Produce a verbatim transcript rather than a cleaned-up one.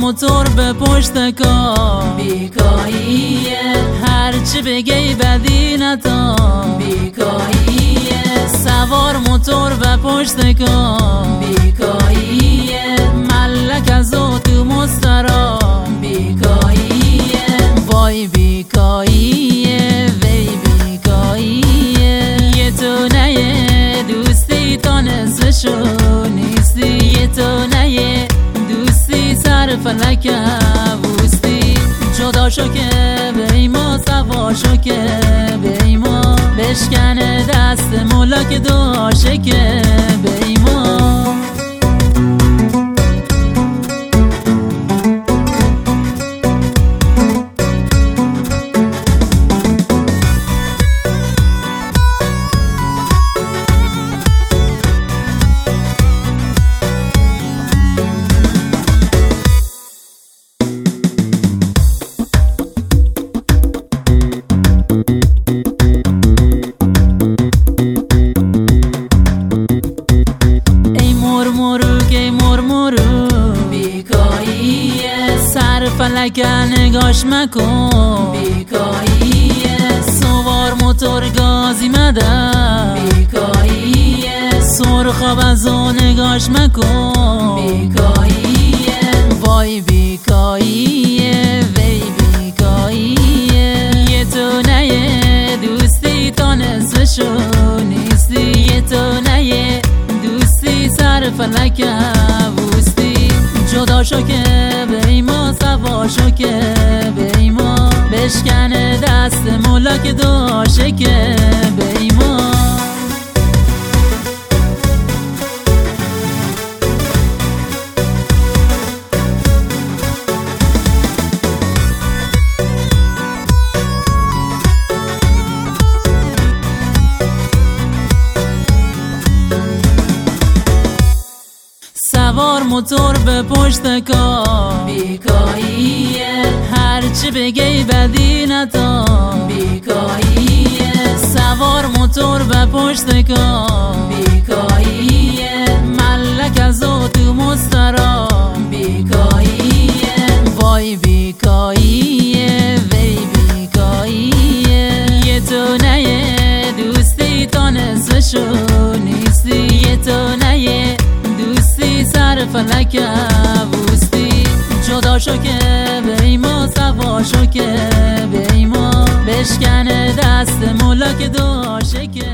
موتور به پشت کار بیکاییه، هرچی بگی بدی نتا بیکاییه، سوار موتور به پشت کار بیکاییه، ملک از او تو مسترا بیکاییه، وای بیکاییه وی بیکاییه، یه تو نیه دوستی تا نصفشو نیستی، یه تو نیه دوستی سر فلک بوستی، جدا شو که بیما سوا شو که بیما، بشکنه دست مولا که دعاشه که بیما. فلک نگاش مکن بیکاییه، سوار موتور گازی مدن بیکاییه، سرخاب از او نگاش مکن بیکاییه، وای بیکاییه وی بیکاییه، یه تو نیه دوستی تا نصفشو نیستی، یه تو نیه دوستی سر فلک بوستی، جدا شو که بیما سوا شو که بیما، بشکنه دست مولا که دعاشه که بیما. سوار موتور به پشت کار بیکاییه، هرچی بگی بدی نتا بیکاییه، سوار موتور به پشت کار بیکاییه، ملک از او تو مسترا بیکاییه، وای بیکاییه وی بیکاییه، یه تو نیه دوستی تا نصفشو نیستی، یه تو نیه دوستی سر فلک بوستی، جدا شو که بیما سوا شو که بیما، بشکنه دست مولا که دعاشه که